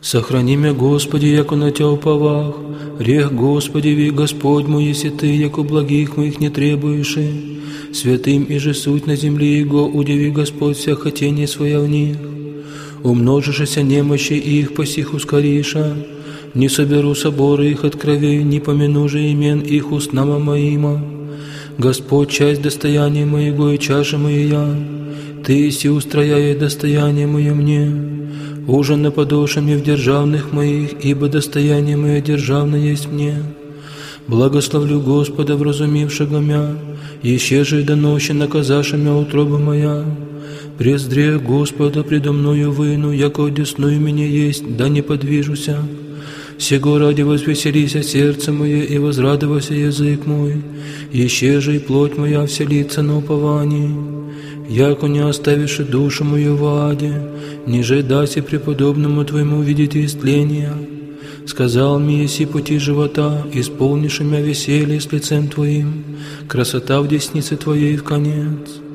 Сохрани мя, Господи, яко на Тя уповах, рех, Господи, ви Господь мой, если Ты, яко благих моих не требуешь, святым и же суть на земле Его, удиви, Господь, вся хотение своя в них. Умножишься немощи их, посих ускориша, не соберу соборы их от кровей, не помяну же имен их устнама моима. Господь, часть достояния моего и чаша моя, Ты иси устрояй достояние мое мне. Ужин на подошами в державных моих, ибо достояние мое державное есть мне. Благословлю Господа, вразумившего мя, еще же и до ночи наказаша мя утроба моя. Прездрее Господа предо мною выну, яко одесную меня есть, да не подвижуся. Сего ради возвеселися сердце мое и возрадовался язык мой, еще же и плоть моя вселится на уповании. Яко не оставишь душу мою в аде, ниже даси преподобному Твоему видеть истления. Сказал мне, еси пути живота, исполнишь мя веселье с лицем Твоим, красота в деснице Твоей в конец.